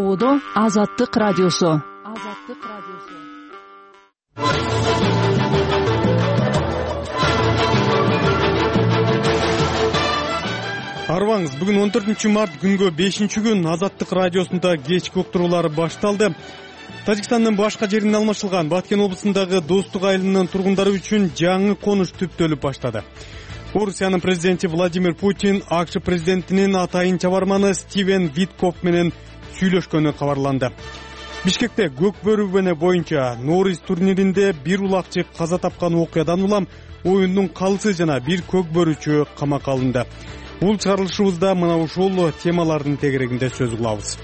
угууда Азаттык радиосу. Арбаңыз, бүгүн 14 март күнгө 5-күн Азаттык радиосунда кечки уктуруулар башталды. Тажикстандын башка жеринен алмашылган Баткен облусундагы Достук айылынын тургундары үчүн жаңы конуш түптөлүп баштады. Орусиянын президенти Владимир Путин АКШ президентинин атайын чабарманы Стивен Виткоф менен сүйлөшкөнү кабарланды. Бишкекте көк бөрү боюнча Норис турниринде бир улакчы каза тапкан окуядан улам оюндун калысы жана бир көк бөрүчү камакка алынды. Бул чыгарылышыбызда мына ушул темалардын тегерегинде сөз кылабыз.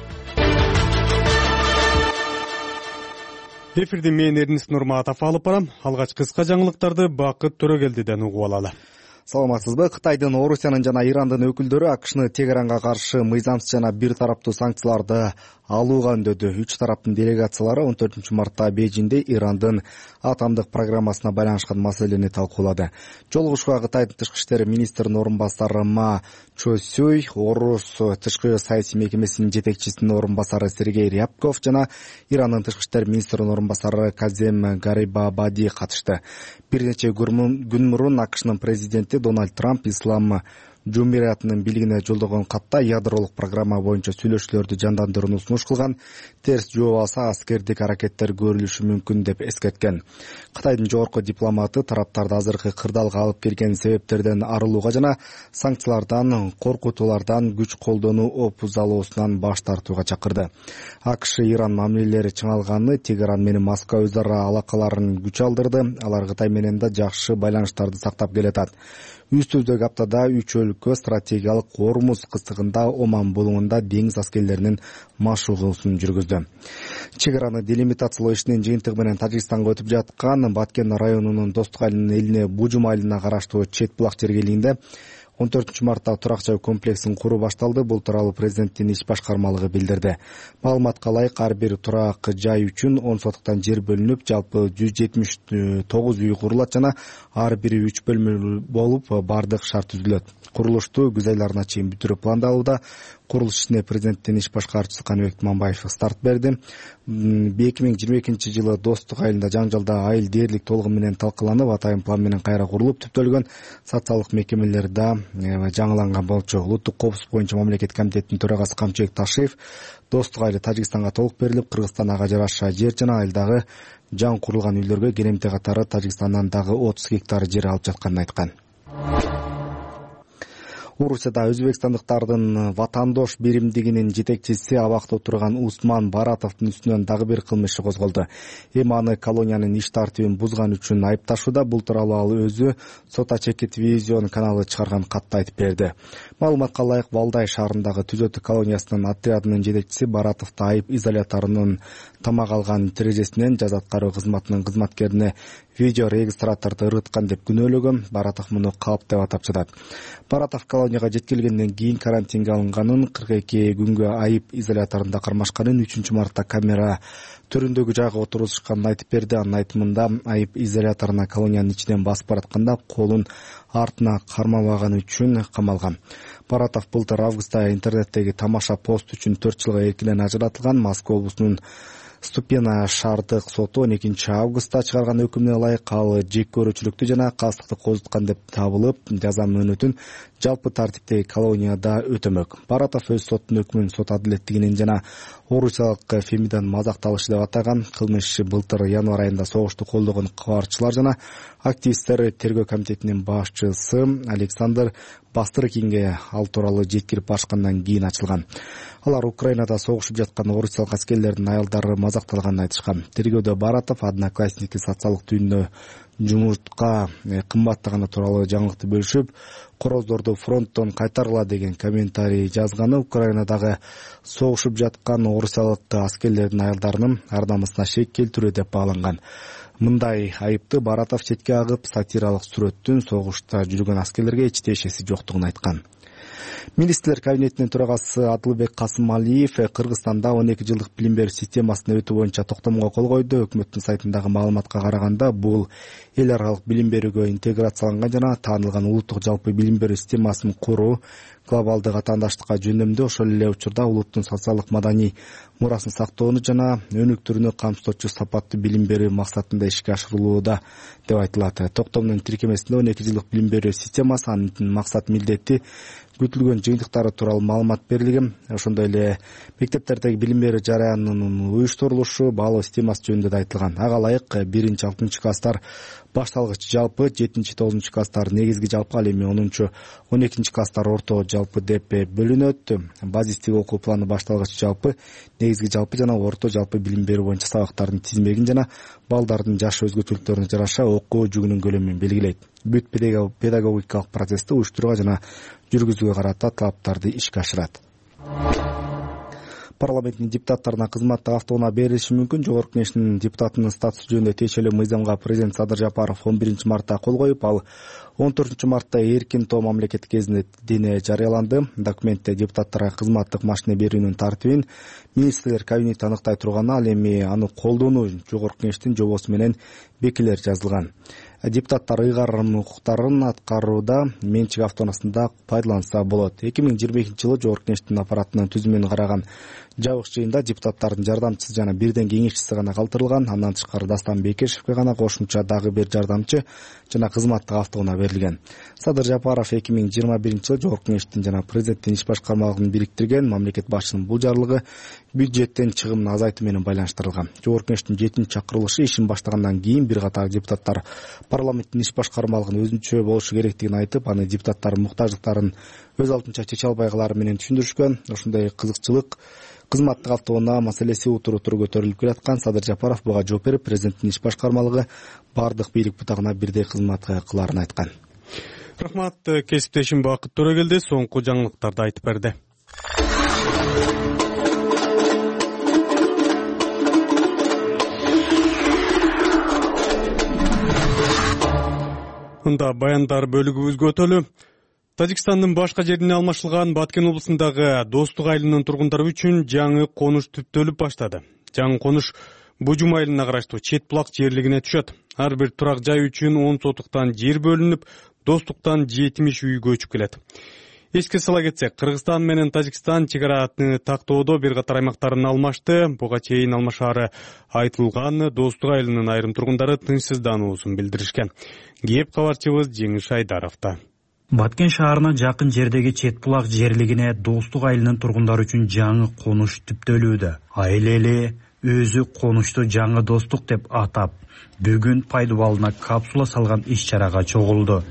Эфирди мен Эрнис Нурматов алып барам. Алгач кыска жаңылыктарды Бакыт Төрөгелдиден угуп алалы. Саламатсызбы? Кытайдын, Орусиянын жана Ирандын өкүлдөрү АКШны Тегеранга каршы мыйзамсыз жана бир тараптуу санкцияларды алууга үндөдү. 3 тараптын делегациялары 14 мартта Бейжиңде Ирандын атомдук программасына байланышкан маселени талкуулады. Жолугушууга Кытайдын тышкы иштер министринин орун басары Ма Чосюй, Орус тышкы саясий мекемесинин жетекчисинин орун басары Сергей Рябков жана Ирандын тышкы иштер министринин орун басары Казем Гарибабади катышты. Бир нече күн мурун АКШнын президенти Дональд Трамп Ислам Жумуриятынын бийлигине жолдогон катта ядролук программа боюнча сүйлөшүүлөрдү жандандырууну сунуш кылган, терс жооп алса аскердик аракеттер көрүлүшү мүмкүн деп эскерткен. Кытайдын жогорку дипломаты тараптарды азыркы кырдаалга алып келген себептерден арылууга жана санкциялардан, коркутуулардан, күч колдонуу опузалоосунан баш тартууга чакырды. АКШ Иран мамилелери чыңалганы Тегеран менен Москва өз ара алакаларын күч алдырды. Алар Кытай менен да жакшы байланыштарды сактап келатат. Үстүздөгү аптада 3 өлкө стратегиялык Ормуз кыстыгында Оман булуңунда деңиз аскерлеринин машыгуусун жүргүздү. Чек араны делимитациялоо ишинин жыйынтыгы менен Тажикстанга өтүп жаткан Баткен районунун Достук айылынын элине Бужум айылына караштуу Чет булак жергелигинде 14 мартта турак жай комплексин куруу башталды. Бул тууралуу президенттин иш башкармалыгы билдирди. Маалыматка ылайык, ар бир турак жай үчүн 10 сотуктан жер бөлүнүп, жалпы 179 үй курулат жана ар бири 3 бөлмөлүү болуп, бардык шарт түзүлөт. Курулушту күз айларына чейин бүтүрүү пландалууда. Курулуш ишине президенттин иш башкарчысы Каныбек Мамбаев старт берди. 2022-жылы Достук айылында жаңжалда айыл дээрлик толугу менен талкаланып, атайын план менен кайра курулуп түптөлгөн. Социалдык мекемелер да жаңыланган болчу. Улуттук коопсуздук боюнча мамлекет комитетинин төрагасы Камчыбек Ташиев Достук айылы Тажикстанга толук берилип, Кыргызстан ага жараша жер жана айылдагы жаңы курулган үйлөргө керемте катары Тажикстандан дагы 30 гектар жер алып жатканын айткан. Орусияда өзбекстандыктардын ватандош биримдигинин жетекчиси абакта отурган Усман Баратовдун үстүнөн дагы бир кылмыш иши козголду. Эми аны колониянын иш тартибин бузган үчүн айыпташууда. Бул тууралуу ал өзү Сота Чеки телевизион каналы чыгарган катта айтып берди. Маалыматка ылайык, Валдай шаарындагы Түзөтү колониясынын отрядынын жетекчиси Баратовду айып изоляторунун тамак алган терезесинен жаз аткаруу кызматынын кызматкерине видео регистраторду ырыткан деп күнөөлөгөн. Баратов муну калп деп атап жатат. Баратов колонияга жеткилгенден кийин карантинге алынганын, 42 күнгө айып изоляторунда кармашканын, 3 мартта камера төрүндөгү жайга отурушканын айтып берди. Анын айтымында айып изоляторуна колониянын ичинен басып баратканда колун артына кармабаганы үчүн камалган. Баратов былтыр августта интернеттеги тамаша пост үчүн 4 жылга эркинен ажыратылган. Москва облусунун Ступена шаардык соту 12 августта чыгарган өкүмүнө ылайык ал жек көрүүчүлүктү жана кастыкты козуткан деп табылып, жаза мөөнөтүн жалпы тартиптеги колонияда өтөмөк. Баратов өз соттун өкмүн сот адилеттигинин жана орусиялык Фемидан мазакталышы деп атаган. Кылмыш иши былтыр январь айында согушту колдогон кабарчылар жана активисттер тергөө комитетинин башчысы Александр Бастрыкинге ал тууралуу жеткирип барышкандан кийин ачылган. Алар Украинада согушуп жаткан орусиялык аскерлердин аялдары мазакталганын айтышкан. Тергөөдө Баратов Одноклассники социалдык түйүндө жумуртка кымбаттаганы тууралуу жаңылыкты бөлүшүп, короздорду фронттон кайтаргыла деген комментарий жазганы Украинадагы согушуп жаткан орусиялык аскерлердин аялдарынын ар намысына шек келтирүү деп бааланган. Мындай айыпты Баратов четке агып, сатиралык сүрөттүн согушта жүргөн аскерлерге эч тиешеси жоктугун айткан. Министрлер кабинетинин төрагасы Адылбек Касымалиев Кыргызстанда 12 жылдык билим берүү системасына өтүү боюнча токтомго кол койду. Өкмөттүн сайтындагы маалыматка караганда, бул эл аралык билим берүүгө интеграцияланган жана таанылган улуттук жалпы билим берүү системасын куруу, глобалдык атаандаштыкка жөндөмдүү, ошол эле учурда улуттун социалдык маданий мурасын сактоону жана өнүктүрүүнү камсыздоочу сапаттуу билим берүү максатында ишке ашырылууда деп айтылат. Токтомдун тиркемесинде 12 жылдык билим берүү системасы, анын максат милдети, күтүлгөн жыйынтыктары тууралуу маалымат берилген. Ошондой эле мектептердеги билим берүү жараянынын уюштурулушу, баалоо системасы жөнүндө да айтылган. Ага ылайык 1-6 класстар башталгыч жалпы, 7-9 класстар негизги жалпы, ал эми 10-12 класстар орто жалпы деп бөлүнөт. Базистик окуу планы башталгыч жалпы, негизги жалпы жана орто жалпы билим берүү боюнча сабактардын тизмегин жана балдардын жаш өзгөчөлүктөрүнө жараша окуу жүгүнүн көлөмүн белгилейт. Бүт педагогикалык процессти уюштурууга жана жүргүзүүгө карата талаптарды ишке ашырат. Парламенттин депутаттарына кызматтык автоунаа берилиши мүмкүн. Жогорку Кеңештин депутатынын статусу жөнүндө тиешелүү мыйзамга президент Садыр Жапаров 11 мартта кол коюп, ал 14 мартта эркин тоо мамлекеттик гезитине жарыяланды. Документте депутаттарга кызматтык машина берүүнүн тартибин министрлер кабинети аныктай турганы, ал эми аны колдоону Жогорку Кеңештин жобосу менен бекилер жазылган. Депутаттар ыйгарым укуктарын аткарууда менчик автоунаасында пайдаланса болот. 2022 жылы Жогорку Кеңештин аппаратынын түзүмүн караган жабык жыйында депутаттардын жардамчысы жана бирден кеңешчиси гана калтырылган. Андан тышкары Дастан Бекешевке гана кошумча дагы бир жардамчы жана кызматтык автоунаа берилген. Садыр Жапаров 2021 жылы Жогорку Кеңештин жана президенттин иш башкармалыгын бириктирген. Мамлекет башчысынын бул жарлыгы бюджеттен чыгымын азайтуу менен байланыштырылган. Жогорку Кеңештин 7-чакырылышы ишин баштагандан кийин бир катар депутаттар парламенттин иш башкармалыгын өзүнчө болушу керектигин айтып, аны депутаттардын муктаждыктарын өз алдынча чече албайгылары менен түшүндүрүшкөн. Ошондой кызыкчылык кызматтык автоунаа маселеси утуру көтөрүлүп келаткан. Садыр Жапаров буга жооп берип, президенттин иш башкармалыгы бардык бийлик бутагына бирдей кызмат кыларын айткан. Рахмат, кесиптешим Бакыт Төрөгелди соңку жаңылыктарды айтып берди. Мында баяндар бөлүгүбүзгө өтөлү. Тажикстандын башка жерине алмашылган Баткен облусундагы Достук айылынын тургундары үчүн жаңы конуш түптөлүп баштады. Жаңы конуш Бужум айылына караштуу Чет булак жерлигине түшөт. Ар бир турак жай үчүн 10 сотуктан жер бөлүнүп, Достуктан 70 үй көчүп келет. Эске сала кетсек, Кыргызстан менен Тажикстан чек араны тактоодо бир катар аймактарын алмашты. Буга чейин алмашаары айтылган Достук айылынын айрым тургундары тынчсыздануусун билдиришкен. Кеп кабарчыбыз Жеңиш Айдаровда. Баткен шаарына жакын жердеги Чет булак жерлигине Достук айылынын тургундары үчүн жаңы конуш түптөлүүдө. Айыл эли өзү конушту жаңы Достук деп атап, бүгүн пайдубалына капсула салган иш-чарага чогулду.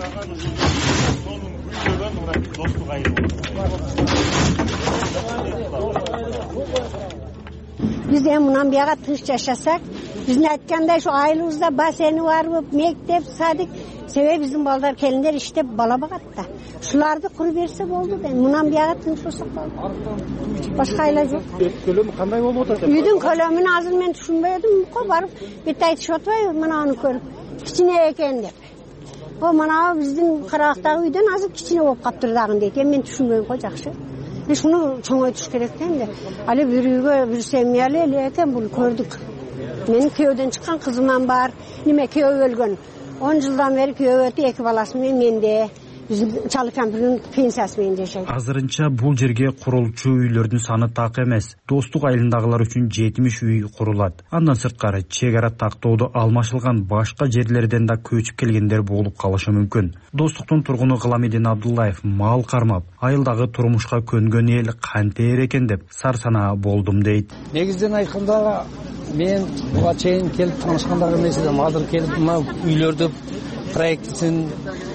Биз мындан бияга тыныч жашасак, биздин айткандай ушу айылыбызда бассейни бар, мектеп, садик, себеби биздин балдар келиндер иштеп бала багат да. Ушуларды куру берсе болду да. Мындан бияга тыныч болсок болду. Башка айла жок. Көлөмү кандай болуп атат? Үйдүн көлөмүн азыр мен түшүнбөй эдим, барып бет айтышып атпайбы, мынаны көрүп. Кичине экен деп. Мына биздин карабактагы үйдөн азыр кичине болуп каптыр дагы дейт. Мен түшүнбөйм го жакшы. Шуну чоңойтуш керек да. Али бир үйгө бир семьялы эле экен, бул көрдүк. Менин күйөөдөн чыккан кызыман бар, неме күйөө өлгөн. 10 жылдан бери күйөө өтүп, 2 баласы менде. Биздин чалы кампирдин пенсиясы менен жашайт. Азырынча бул жерге курулчу үйлөрдүн саны так эмес. Достук айылындагылар үчүн 70 үй курулат. Андан сырткары чек ара тактоодо алмашылган башка жерлерден да көчүп келгендер болуп калышы мүмкүн. Достуктун тургуну Гыламидин Абдуллаев мал кармап, айылдагы турмушка көнгөн эл кантер экен деп сарсанаа болдум дейт. Негизден айтканда мен буга чейин келип таанышкандар эмес элем. Азыр келип мына үйлөрдү проектисин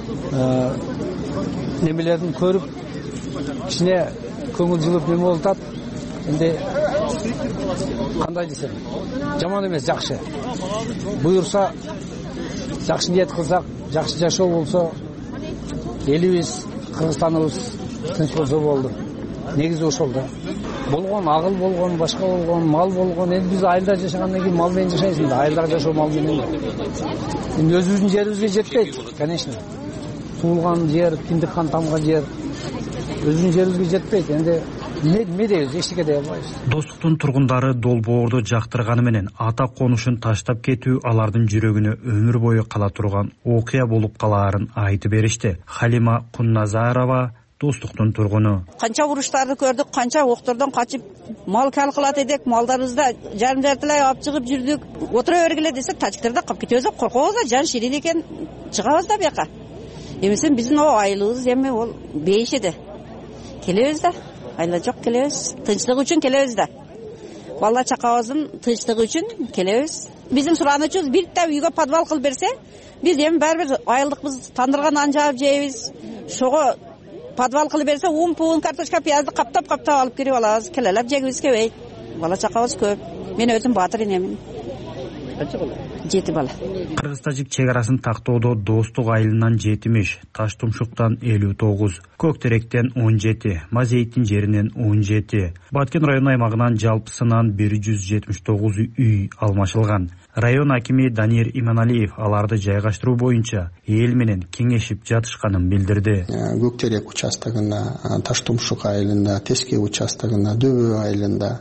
немелерин көрүп, кичине көңүл жылып неме болуп атат. Энди кандай десем, жаман эмес, жакшы. Буюрса, жакшы ниет кылсак, жакшы жашоо болсо, элибиз, Кыргызстаныбыз тынч болсо болду. Негизи ошол да. Болгон агыл болгон, башка болгон, мал болгон. Эми биз айылда жашагандан кийин мал менен жашайсың да, айылда жашоо мал менен. Эми өзүбүздүн жерибизге жетпейт, конечно. Туулган жер, киндик кан тамган жер өзүнүн жерибизге жетпейт. Энди эме дейбиз, эчтеке дей албайбыз. Достуктун тургундары долбоорду жактырганы менен ата конушун таштап кетүү алардын жүрөгүнө өмүр бою кала турган окуя болуп калаарын айтып беришти. Халима Кунназарова, Достуктун тургуну. Канча уруштарды көрдүк, канча октурдан качып мал калкылат эдик, малдарыбызды жарым-жартылай алып чыгып жүрдүк. Отура бергиле десек, тажиктер да калып кетебиз, коркобуз да, жан ширин экен, чыгабыз да бияка. Эмесе биздин айлыбыз эми ол бейиш эди. Келебиз да, айла жок келебиз. Тынчтык үчүн келебиз да. Бала чакабыздын тынчтыгы үчүн келебиз. Биздин суранычыбыз бир да үйгө подвал кылып берсе, биз эми баары-бир айылдыкбыз, тандырган нан жаап жейбиз. Шого подвал кылып берсе, пуун, картошка, пиязды каптап алып кирип алабыз. Келелеп жегибиз келбейт. Бала чакабыз көп. Мен өзүм батыр энемин. Канча бала? 7 бала. Кыргыз-тажик чек арасын тактоодо Достук айылынан 70, Таштумшуктан 59, Көктеректен 17, Мазейиттин жеринен 17, Баткен район аймагынан жалпысынан 179 үй алмашылган. Район акими Данир Иманалиев аларды жайгаштыруу боюнча эл менен кеңешип жатышканын билдирди. Көктерек участогунда, Таштумшук айылында, Теске участогунда, Дөбө айылында,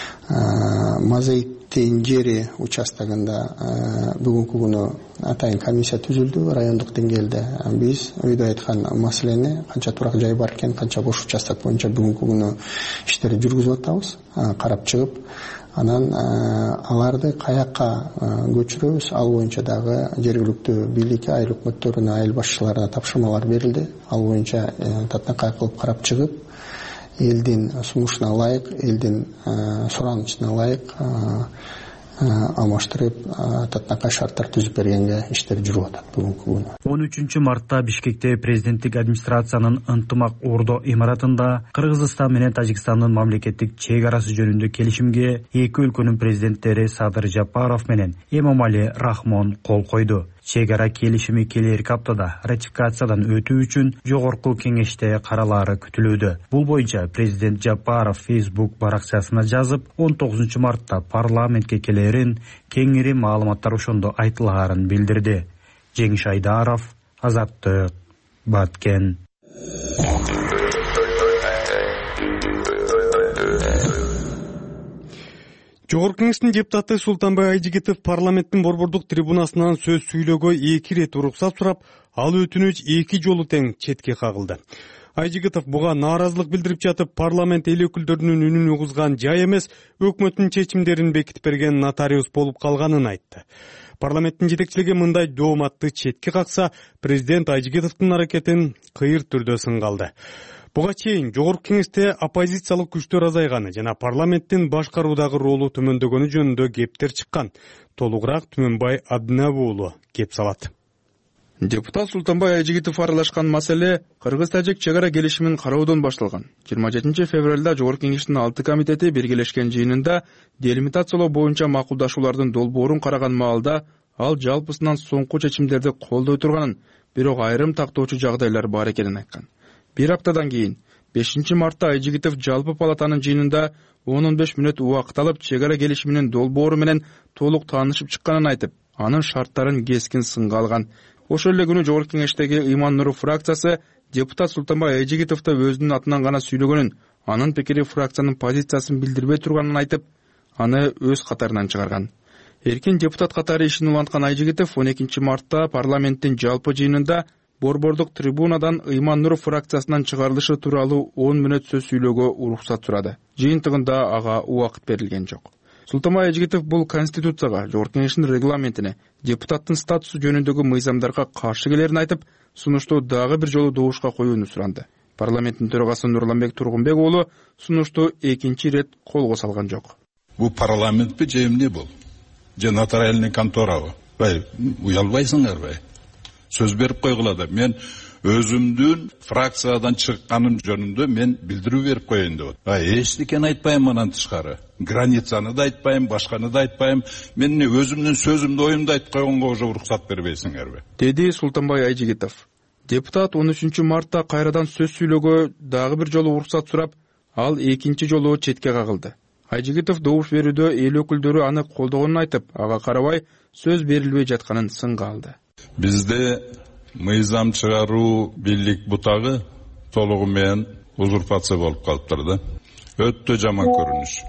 Мазейиттин жери участогунда бүгүнкү күнү атайын комиссия түзүлдү райондук деңгээлде. Биз өйдө айткан маселени канча турак жай бар экен, канча бош участок боюнча бүгүнкү күнү иштерди жүргүзүп атабыз, карап чыгып, анан аларды каякка көчүрөбүз, ал боюнча дагы жергиликтүү бийликке, айыл өкмөттөрүнө, айыл башчыларына тапшырмалар берилди. Ал боюнча татынакай кылып карап чыгып, элдин сунушуна ылайык, элдин суранычына ылайык алмаштырып, татынакай шарттар түзүп бергенге иштер жүрүп атат бүгүнкү күнү. 13 мартта Бишкекте президенттик администрациянын ынтымак ордо имаратында Кыргызстан менен Тажикстандын мамлекеттик чек арасы жөнүндө келишимге эки өлкөнүн президенттери Садыр Жапаров менен Эмомали Рахмон кол койду. Чек ара келишими келерки аптада ратификациядан өтүү үчүн жогорку кеңеште каралаары күтүлүүдө. Бул боюнча президент Жапаров Facebook баракчасына жазып, 19 мартта парламентке келерин, кеңири маалыматтар ошондо айтылаарын билдирди. Жеңиш Айдаров, Азаттык, Баткен. Жогорку кеңештин депутаты Султанбай Айжигитов парламенттин борбордук трибунасынан сөз сүйлөөгө 2 ирет уруксат сурап, ал өтүнүч 2 жолу тең четке кагылды. Айжигитов буга нааразылык билдирип жатып, парламент эл өкүлдөрүнүн үнүн угузган жай эмес, өкмөттүн чечимдерин бекитип берген нотариус болуп калганын айтты. Парламенттин жетекчилиги мындай дооматты четке какса, президент Айжигитовдун аракетин кыйыр түрдө сынгалды. Буга чейин жогорку кеңеште оппозициялык күчтөр азайганы жана парламенттин башкаруудагы ролу төмөндөгөнү жөнүндө кептер чыккан. Толугураак Түмөнбай Абдинабы уулу кеп салат. Депутат Султанбай Айжигитов аралашкан маселе Кыргыз-тажик чек ара келишимин кароодон башталган. 27 февралда жогорку кеңештин 6 комитети биргелешкен жыйынында делимитациялоо боюнча макулдашуулардын долбоорун караган маалда ал жалпысынан соңку чечимдерди колдой турганын, бирок айрым тактоочу жагдайлар бар экенин айткан. Bir аптадан кийин 5 мартта Айжигитов жалпы палатанын жыйынында 10-15 мүнөт убакыт алып чек ара келишиминин долбоору менен толук таанышып чыкканын айтып, анын шарттарын кескин сынга алган. Ошол эле күнү жогорку кеңештеги Ыйман Нуров фракциясы депутат Султанбай Айжигитовду өзүнүн атынан гана сүйлөгөнүн, анын пикири фракциянын позициясын билдирбей турганын айтып, аны өз катарынан чыгарган. Эркин депутат катары ишин уланткан Айжигитов 12 мартта парламенттин жалпы жыйынында борбордук трибунадан Ыйман Нуров фракциясынан чыгарылышы тууралуу 10 мүнөт сөз сүйлөөгө уруксат сурады. Жыйынтыгында ага убакыт берилген жок. Султанбай Айжигитов бул конституцияга, жогорку кеңештин регламентине, депутаттын статусу жөнүндөгү мыйзамдарга каршы келерин айтып, сунушту дагы бир жолу добушка коюуну суранды. Парламенттин төрагасы Нурланбек Тургунбек уулу сунушту экинчи ирет колго салган жок. Бул парламентпи же эмне бул? Же нотариальный конторабы? Уялбайсыңарбы? Сөз берип койгула да. Мен өзүмдүн фракциядан чыкканым жөнүндө мен билдирүү берип коеюн деп атам. Эчтекени айтпайм анан тышкары. Границаны да айтпайм, башканы да айтпайм. Мен өзүмдүн сөзүмдү, оюмду айтып койгонго уже уруксат бербейсиңерби? Деди Султанбай Айжигитов. Депутат 13 мартта кайрадан сөз сүйлөөгө дагы бир жолу уруксат сурап, ал экинчи жолу четке кагылды. Айжигитов добуш берүүдө эл өкүлдөрү аны колдогонун айтып, ага карабай сөз берилбей жатканын сынга алды. Бизде мыйзам чыгаруу бийлик бутагы толугу менен узурпация болуп калыптыр да. Өтө жаман көрүнүш.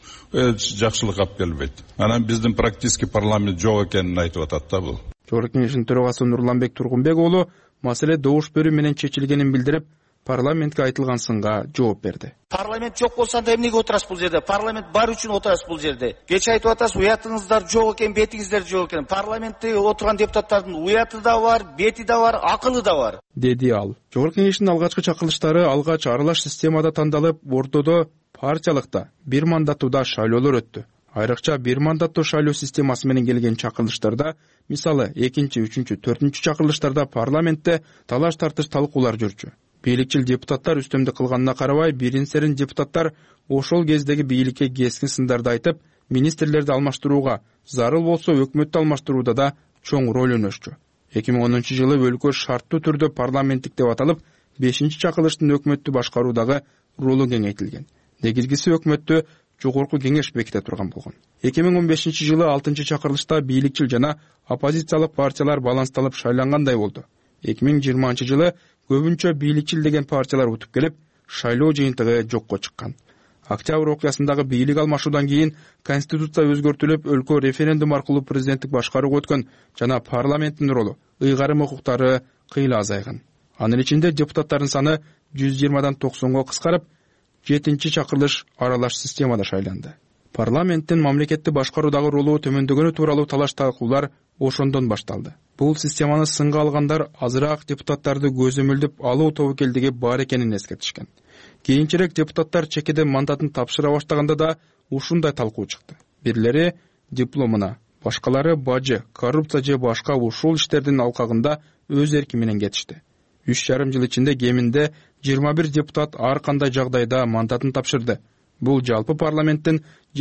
Жакшылык алып келбейт. Анан биздин практически парламент жок экенин айтып атат да бул. Жогорку кеңештин төрагасы Нурланбек Тургунбек уулу маселе добуш берүү менен чечилгенин билдирип, парламентке айтылган сынга жооп берди. Парламент жок болсо анда эмнеге отурасыз бул жерде? Парламент бар үчүн отурасыз бул жерде. Кечээ айтып атасыз, уятыңыздар жок экен, бетиңиздер жок экен. Парламентте отурган депутаттардын уяты да бар, бети да бар, акылы да бар, деди ал. Жогорку кеңештин алгачкы чакырылыштары алгач аралаш системада тандалып, ортодо партиялыкта бир мандаттуу шайлоолор өттү. Айрыкча бир мандаттуу шайлоо системасы менен келген чакырылыштарда, мисалы 2, 3, 4 чакырылыштарда парламентте талаш тартыш талкуулар жүрчү. Бийликчил депутаттар үстөмдүк кылганына карабай, бирин-серин депутаттар ошол кездеги бийликке кескин сындарды айтып, министрлерди алмаштырууга, зарыл болсо өкмөттү алмаштырууда да чоң роль өнөшчү. 2010-жылы өлкө шарттуу түрдө парламенттик деп аталып, 5-чакырылыштын өкмөттү башкаруудагы ролу кеңейтилген. Негизгиси өкмөттү жогорку кеңеш беките турган болгон. 2015-жылы 6-чакырылышта бийликчил жана оппозициялык партиялар балансталып шайлангандай болду. 2020-жылы көбүнчө бийликчил деген партиялар утуп келип, шайлоо жыйынтыгы жокко чыккан. Октябрь окуясындагы бийлик алмашуудан кийин конституция өзгөртүлүп, өлкө референдум аркылуу президенттик башкарууга өткөн жана парламенттин ролу, ыйгарым укуктары кыйла азайган. Анын ичинде депутаттардын саны 120дан 90го кыскарып, 7-чакырылыш аралаш системада шайланды. Парламенттин мамлекетти башкаруудагы ролу төмөндөгөнү тууралуу талаш талкуулар ошондон башталды. Бул системаны сынга алгандар азыраак депутаттарды көзөмөлдөп алуу тобокелдиги бар экенин эскертишкен. Кийинчерээк депутаттар чекеде мандатын тапшыра баштаганда да ушундай талкуу чыкты. Бирлери дипломуна, башкалары бажы, коррупция же башка ушул иштердин алкагында өз ерки менен кетишти. 3,5 жыл ичинде кеминде 21 депутат ар кандай жагдайда мандатын тапшырды. Бул жалпы парламенттин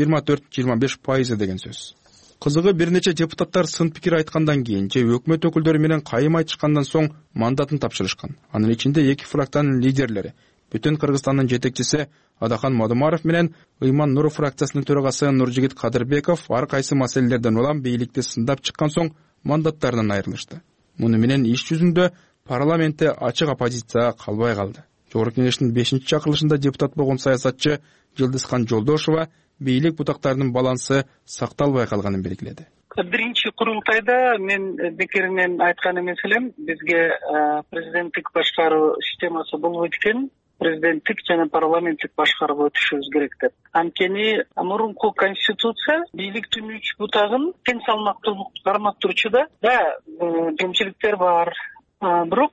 24-25% деген сөз. Кызыгы бир нече депутаттар сын пикир айткандан кийин же өкмөт өкүлдөрү менен кайым айтышкандан соң мандатын тапшырышкан. Анын ичинде 2 фракциянын лидерлери, Бүтүн Кыргызстандын жетекчиси Адакан Мадумаров менен Ыйман Нуров фракциясынын төрагасы Нуржигит Кадырбеков ар кайсы маселелерден улам бийликти сындап чыккан соң мандаттарынан айрылышты. Муну менен иш жүзүндө парламентте ачык оппозиция калбай калды. Жогорку кеңештин 5-чакырылышында депутат болгон саясатчы Жылдызхан Жолдошова бийлик бутактарынын балансы сакталбай калганын белгиледи. Биринчи курултайда мен бекеринен айткан эмес элем, бизге президенттик башкаруу системасы болбойт экен, президенттик жана парламенттик башкарууга өтүшүбүз керек деп. Анткени мурунку конституция бийликтин 3 бутагын тең салмактуулук кармактыруучу да кемчиликтер бар. Бирок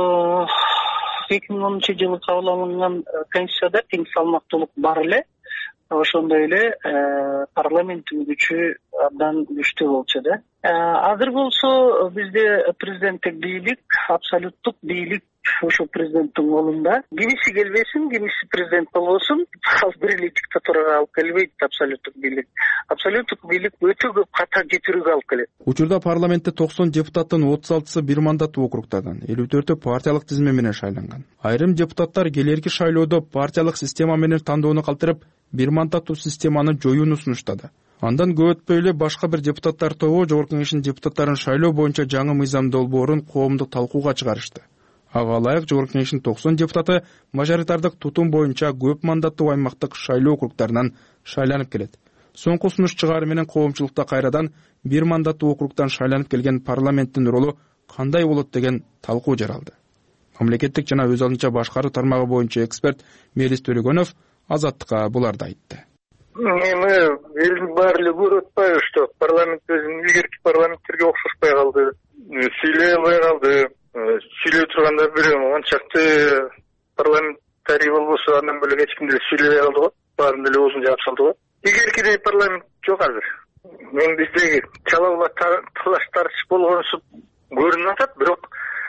2010-жылы кабыл алынган конституцияда тең салмактуулук бар эле. Ошондой эле парламенттин күчү абдан күчтүү болчу да. Азыр болсо бизде президенттик бийлик, абсолюттук бийлик ошо президенттин колунда. Кимиси келбесин, кимиси президент болбосун, ал бир эле диктатурага алып келбейт абсолюттук бийлик. Абсолюттук бийлик өтө көп ката кетирүүгө алып келет. Учурда парламентте 90 депутаттын 36-сы бир мандаттуу округтардан, 54-ө партиялык тизме менен шайланган. Айрым депутаттар келерки шайлоодо партиялык система менен тандоону калтырып, бир мандаттуу системаны жоюуну сунуштады. Андан көп өтпөй эле башка бир депутаттар тобу Жогорку кеңештин депутаттарын шайлоо боюнча жаңы мыйзам долбоорун коомдук талкууга чыгарышты. Ага ылайык Жогорку кеңештин 90 депутаты мажоритардык тутум боюнча көп мандаттуу аймактык шайлоо округтарынан шайланып келет. Соңку сунуш чыгаары менен коомчулукта кайрадан бир мандаттуу округтан шайланып келген парламенттин ролу кандай болот деген талкуу жаралды. Мамлекеттик жана өз алдынча башкаруу тармагы боюнча эксперт Мелис Төлөгөнов Азаттыкка буларды айтты. Эми элдин баары эле көрүп атпайбы, что парламент өзүнүн илгерки парламенттерге окшошпой калды, сүйлөй албай калды. Сүйлөй турганда бирөө анчакты парламентарий болбосо андан бөлөк эч ким деле сүйлөбөй калды го. Баарын деле оозун жаап салды го. Илгеркидей парламент жок азыр. Мен биздеги чала талаш тартыш болгонусу көрүнүп атат, бирок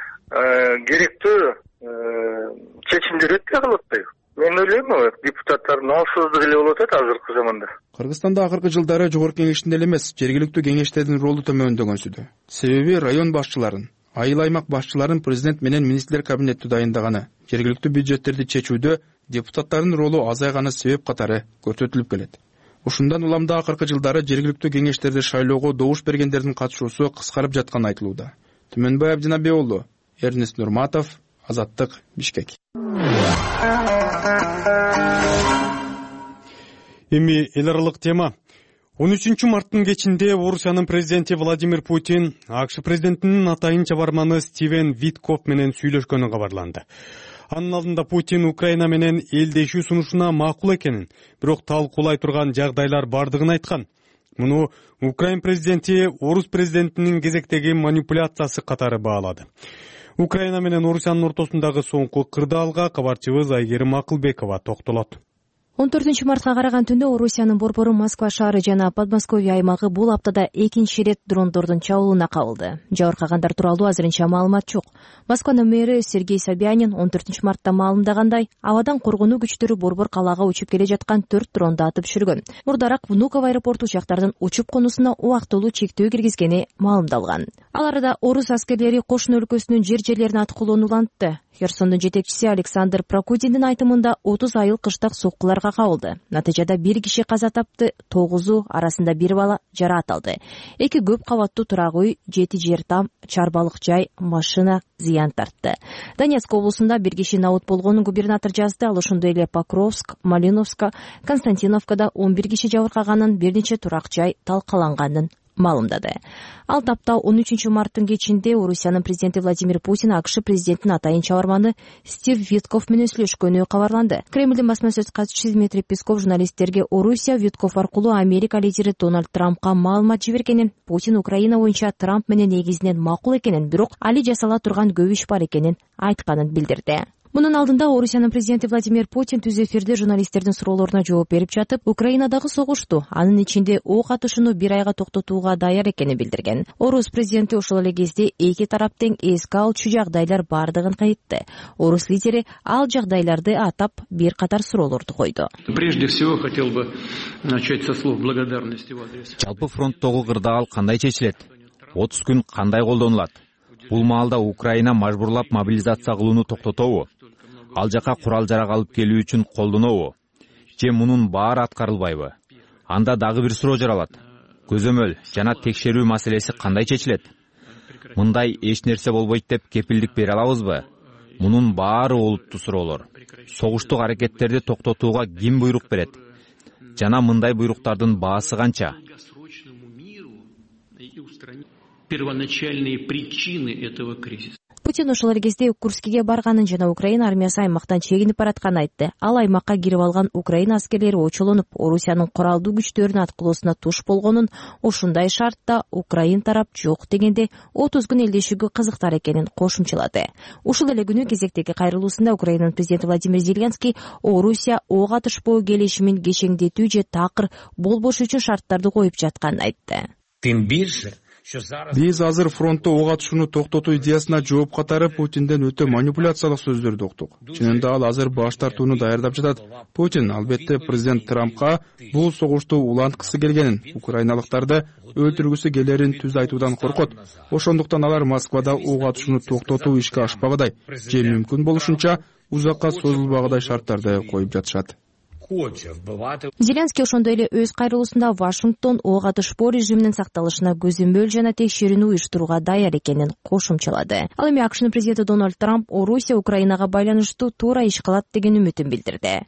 керектүү чечимдер өтпөй калып атпайбы. Мен ойлойм, депутаттардын алсыздыгы эле болуп атат азыркы заманда. Кыргызстанда акыркы жылдары Жогорку кеңештин эле эмес, жергиликтүү кеңештердин ролу төмөндөгөнсүдө. Себеби район башчыларын, айыл аймак башчыларын президент менен министрлер кабинети дайындаганы, жергиликтүү бюджеттерди чечүүдө депутаттардын ролу азайганы себеп катары көрсөтүлүп келет. Ушундан улам да акыркы жылдары жергиликтүү кеңештерде шайлоого добуш бергендердин катышуусу кыскарып жатканы айтылууда. Түмөнбай Абдинабек уулу, Эрнест Нурматов, Азаттык, Бишкек. Эми эл аралык тема. 13 марттын кечинде Орусиянын президенти Владимир Путин АКШ президентинин атайын чабарманы Стивен Виткоф менен сүйлөшкөнү кабарланды. Анын алдында Путин Украина менен элдешүү сунушуна макул экенин, бирок талкуулай турган жагдайлар бардыгын айткан. Муну Украин президенти орус президентинин кезектеги манипуляциясы катары баалады. Украина менен Орусиянын ортосундагы соңку кырдаалга кабарчыбыз Айгерим Акылбекова токтолот. 14 мартка караган түндө Орусиянын борбору Москва шаары жана Подмосковье аймагы бул аптада экинчи рет дрондордун чабуулуна кабылды. Жабыркагандар тууралуу азырынча маалымат жок. Москванын мэри Сергей Собянин 14 мартта маалымдагандай, абадан коргонуу күчтөрү борбор калаага учуп келе жаткан 4 дронду атып түшүргөн. Мурдараак Внуково аэропорту учактардын учуп конусуна убактылуу чектөө киргизгени маалымдалган. Ал арада орус аскерлери кошуна өлкөсүнүн жерлерин аткылоону улантты. Херсондун жетекчиси Александр Прокудиндин айтымында 30 айыл кыштак соккуларга кабылды. Натыйжада 1 киши каза тапты, 9 арасында 1 бала жараат алды. 2 көп кабаттуу турак үй, 7 жер там, чарбалык жай, машина зыян тартты. Донецк облусунда 1 киши набут болгонун губернатор жазды. Ал ошондой эле Покровск, Малиновска, Константиновкада 11 киши жабыркаганын, бир нече турак жай талкаланганын маалымдады. Ал тапта 13 марттын кечинде Орусиянын президенти Владимир Путин АКШ президентинин атайын чабарманы Стив Витков менен сүйлөшкөнү кабарланды. Кремлдин басма сөз катчысы Дмитрий Песков журналисттерге Орусия Витков аркылуу Америка лидери Дональд Трампка маалымат жибергенин, Путин Украина боюнча Трамп менен негизинен макул экенин, бирок али жасала турган көп иш бар экенин айтканын билдирди. Мунун алдында Орусиянын президенти Владимир Путин түз эфирде журналисттердин суроолоруна жооп берип жатып, Украинадагы согушту, анын ичинде ок атышууну 1 айга токтотууга даяр экенин билдирген. Орус президенти ошол эле кезде эки тарап тең эске алчу жагдайлар бардыгын айтты. Орус лидери ал жагдайларды атап бир катар суроолорду койду. Прежде всего хотел бы начать со слов благодарности в адрес. Жалпы фронттогу кырдаал кандай чечилет? 30 күн кандай колдонулат? Бул маалда Украина мажбурлап мобилизация кылууну токтотобу? Ал жака курал-жарак алып келүү үчүн колдонобу? Же мунун баары аткарылбайбы? Анда дагы бир суроо жаралат. Көзөмөл жана текшерүү маселеси кандай чечилет? Мындай эч нерсе болбойт деп кепилдик бере алабызбы? Мунун баары олуттуу суроолор. Согуштук аракеттерди токтотууга ким буйрук берет? Жана мындай буйруктардын баасы канча? Первоначальные причины этого кризиса. Путин ошол эле кезде Курскиге барганын жана Украина армиясы аймактан чегинип баратканын айтты. Ал аймакка кирип алган Украина аскерлери очолонуп, Орусиянын куралдуу күчтөрүнүн аткылоосуна туш болгонун, ушундай шартта Украин тарап жок дегенде 30 күн элдешүүгө кызыктар экенин кошумчалады. Ушул эле күнү кезектеги кайрылуусунда Украинанын президенти Владимир Зеленский Орусия ок атышпоо келишимин кечеңдетүү же такыр болбош үчүн шарттарды коюп жатканын айтты. Биз азыр фронтто ок атышууну токтотуу идеясына жооп катары Путинден өтө манипуляциялык сөздөрдү уктук. Чынында ал азыр баш тартууну даярдап жатат. Путин албетте президент Трампка бул согушту уланткысы келгенин, украиналыктарды өлтүргүсү келерин түз айтуудан коркот. Ошондуктан алар Москвада ок атышууну токтотуу ишке ашпагыдай же мүмкүн болушунча узакка созулбагыдай шарттарды коюп жатышат. Зеленский ошондой эле өз кайрылуусунда Вашингтон ок атышпоо режиминин сакталышына көзөмөл жана текшерүүнү уюштурууга даяр экенин кошумчалады. Ал эми АКШнын президенти Дональд Трамп Орусия Украинага байланыштуу туура иш кылат деген үмүтүн билдирди.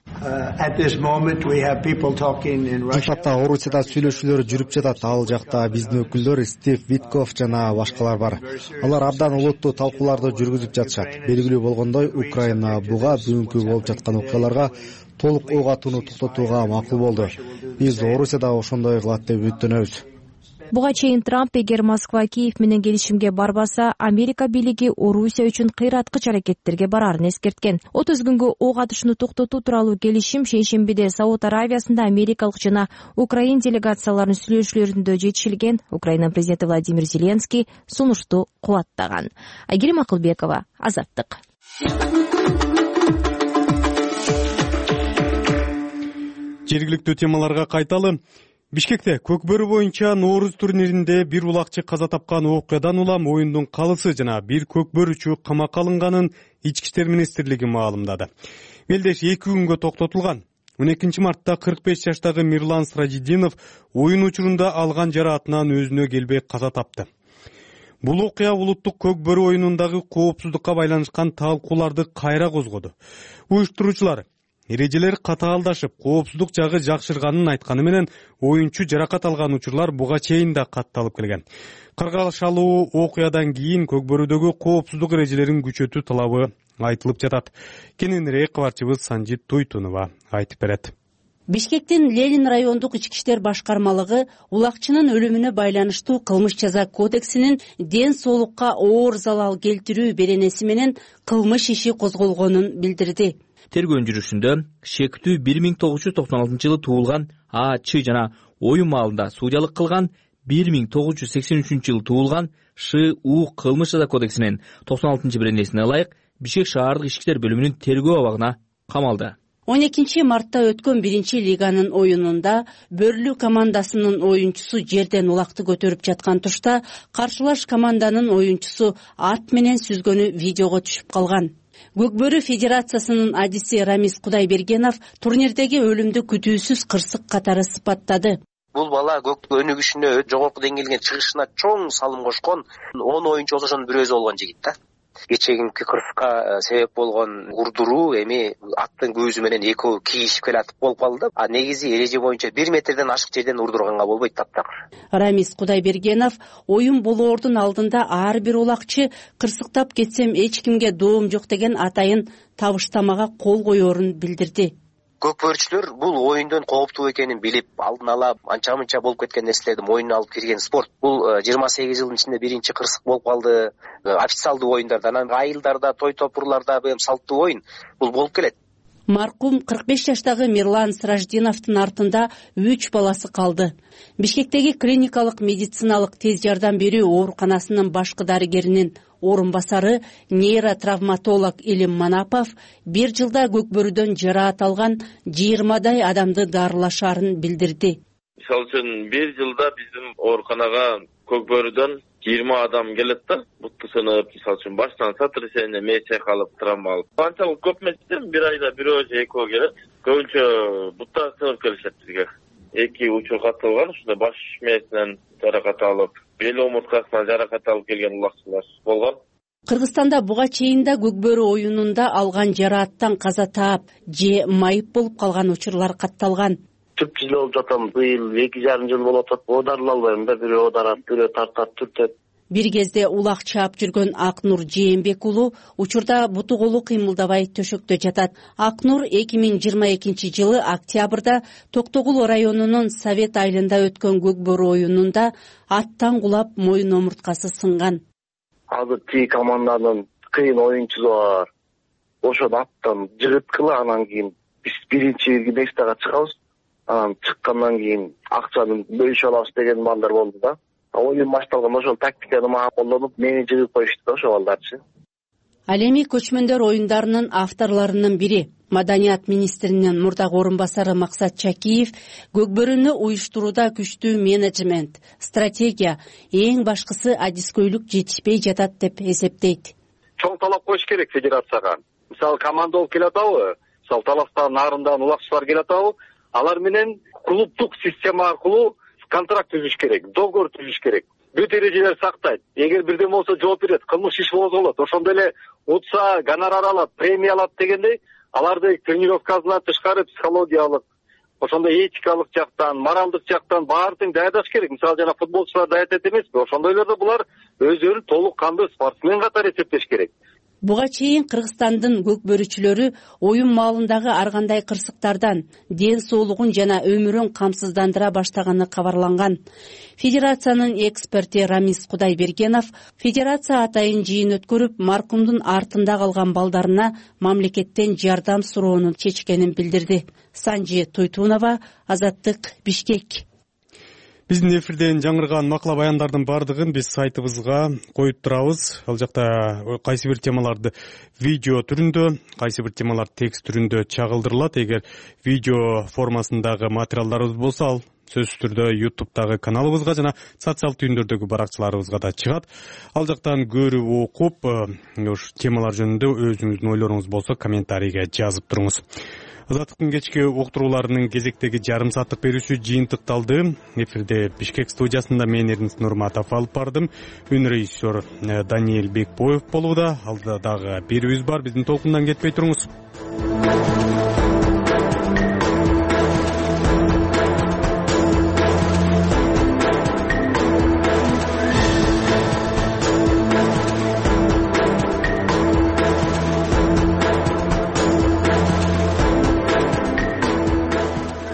Жапатта Орусияда сүйлөшүүлөр жүрүп жатат. Ал жакта биздин өкүлдөр Стив Витков жана башкалар бар. Алар абдан олуттуу талкууларды жүргүзүп жатышат. Белгилүү болгондой, Украина буга бүгүнкү болуп жаткан окуяларга толук ок атууну токтотууга макул болду. Биз Орусияда ошондой кылат деп үмүттөнөбүз. Буга чейин Трамп эгер Москва Киев менен келишимге барбаса, Америка бийлиги Орусия үчүн кыйраткыч аракеттерге барарын эскерткен. 30 күнгө ок атышууну токтотуу тууралуу келишим шейшембиде Сауд Аравиясында америкалык жана украин делегацияларынын сүйлөшүүлөрүндө жетишилген. Украина президенти Владимир Зеленский сунушту кубаттаган. Айгерим Акылбекова, Азаттык. Жергиликтүү темаларга кайталы. Бишкекте көкбөрү боюнча Нооруз турниринде бир улакчы каза тапкан окуядан улам оюндун калысы жана бир көкбөрүчү камакка алынганын Ички иштер министрлиги маалымдады. Мелдеш 2 күнгө токтотулган. 12 мартта 45 жаштагы Мирлан Сражидинов оюн учурунда алган жараатынан өзүнө келбей каза тапты. Бул окуя улуттук көкбөрү оюнундагы коопсуздукка байланышкан талкууларды кайра козгоду. Уюштуруучулар эрежелер катаалдашып, коопсуздук жагы жакшырганын айтканы менен оюнчу жаракат алган учурлар буга чейин да катталып келген. Каргалашалуу окуядан кийин көкбөрүдөгү коопсуздук эрежелерин күчөтүү талабы айтылып жатат. Кененирээк кабарчыбыз Санжит Туйтунова айтып берет. Бишкектин Ленин райондук ички иштер башкармалыгы улакчынын өлүмүнө байланыштуу кылмыш жаза кодексинин ден соолукка оор залал келтирүү беренеси менен кылмыш иши козголгонун билдирди. Тергөө жүрүшүндө шектүү 1996 жылы туулган А.Ч. жана оюн маалында судьялык кылган 1983 жылы туулган Ш.У. кылмыш жаза кодексинин 96 беренесине ылайык Бишкек шаардык ички иштер бөлүмүнүн тергөө абагына камалды. 12 мартта өткөн 1-лиганын оюнунда Бөрлүү командасынын оюнчусу жерден улакты көтөрүп жаткан тушта каршылаш команданын оюнчусу ат менен сүзгөнү видеого түшүп калган. Көкбөрү федерациясынын адиси Рамис Кудайбергенов турнирдеги өлүмдү күтүүсүз кырсык катары сыпаттады. Бул бала көктү өнүгүшүнө жогорку деңгээлге чыгышына чоң салым кошкон 10 оюнчу болсо ошонун бирөөсү болгон жигит да. Кечегинки кырсыкка себеп болгон урдуруу эми аттын көзү менен экөө кийишип келатып болуп калды. А негизи эреже боюнча 1 метрден ашык жерден урдурганга болбойт таптакыр. Рамис Кудайбергенов оюн болоордун алдында ар бир улакчы кырсыктап кетсем эч кимге доом жок деген атайын табыштамага кол коерун билдирди. Көкбөрүчүлөр бул оюндун кооптуу экенин билип, алдын ала анча-мынча болуп кеткен нерселерди мойнуна алып кирген спорт. Бул 28 жылдын ичинде биринчи кырсык болуп калды. Официалдуу оюндарда, анан айылдарда, той топурларда салттуу оюн бул болуп келет. Маркум 45 жаштагы Мирлан Сраждиновдун артында 3 баласы калды. Бишкектеги клиникалык медициналык тез жардам берүү ооруканасынын башкы дарыгеринин орун басары нейротравматолог Илим Манапов 1 жылда көкбөрүдөн жараат алган 20дай адамды дарылашаарын билдирди. Мисалы үчүн 1 жылда биздин ооруканага көкбөрүдөн 20 адам келет да, бутту сынып, мисалы үчүн баштан сотрясение, мээ чайкалып, травма алып. Канчалык көп эмес, 1 айда бирөө же экөө келет. Көбүнчө буттан сынып келишет бизге. 2 учур катталган, ушундай баш мээсинен жаракат алып, бел омурткасынан жаракат алып келген улакчылар болгон. Кыргызстанда буга чейин да көкбөрү оюнунда алган жарааттан каза таап же майып болуп калган учурлар катталган. Түп жыл болуп жатам, быйыл 2,5 жыл болуп атат. Оодарыла албайм да, бирөө оодарат, бирөө тартат, түртөт. Бир кезде улак чаап жүргөн Акнур Жээнбек уулу учурда буту колу кыймылдабай төшөктө жатат. Акнур 2022 жылы октябрда Токтогул районунун Совет айылында өткөн көкбөрү оюнунда аттан кулап моюн омурткасы сынган. Азыр тиги команданын кыйын оюнчусу бар. Ошол аттан жыгыткыла, анан кийин биз биринчи нечтага чыгабыз. Анан чыккандан кийин акчаны бөлүшө алабыз деген балдар болду да. Оюн башталган ошол тактиканы мага колдонуп, мени жыгып коюшту ошол балдарчы. Ал эми көчмөндөр оюндарынын авторлорунун бири, Маданият министринин мурдагы орун басары Максат Чакиев көкбөрүнү уюштурууда күчтүү менеджмент, стратегия, эң башкысы адискөйлүк жетишпей жатат деп эсептейт. Чоң талап коюш керек федерацияга. Мисалы команда болуп келатабы, мисалы Таластан нарындан улакчылар келатабы, алар менен клубдук система аркылуу контракт түзүш керек, договор түзүш керек. Бүт эрежелер сактайт. Эгер бирден болсо жооп берет, кылмыш иш козголот. Ошондой эле утса гонорар алат, премия алат дегендей, аларды тренировкасынан тышкары психологиялык, ошондой этикалык жактан, моралдык жактан баардыгын даярдаш керек. Мисалы жана футболчулар даярдайт эмеспи? Ошондойлордо булар өздөрүн толук кандуу спортсмен катары эсептеш керек. Буга чейин Кыргызстандын көкбөрүчүлөрү оюн маалындагы ар кандай кырсыктардан ден соолугун жана өмүрүн камсыздандыра баштаганы кабарланган. Федерациянын эксперти Рамис Кудайбергенов федерация атайын жыйын өткөрүп, маркумдун артында калган балдарына мамлекеттен жардам суроонун чечкенин билдирди. Санжи Туйтунова, Азаттык, Бишкек. Биздин эфирден жаңырган макала баяндардын бардыгын биз сайтыбызга коюп турабыз. Ал жакта кайсы бир темаларды видео түрүндө, кайсы бир темалар текст түрүндө чагылдырылат. Эгер видео формасындагы материалдарыбыз болсо, ал сөзсүз түрдө YouTube'дагы каналыбызга жана социалдык түйүндөрдөгү баракчаларыбызга да чыгат. Ал жактан көрүп окуп, ушу темалар жөнүндө өзүңүздүн ойлоруңуз болсо комментарийге жазып туруңуз. Азаттыктын кечки уктурууларынын кезектеги жарым сааттык берүүсү жыйынтыкталды. Эфирде Бишкек студиясында мен Эрнис Нурматов алып бардым. Үн режиссер Даниэль Бекбоев болууда. Алда дагы берүүбүз бар. Биздин толкундан кетпей туруңуз.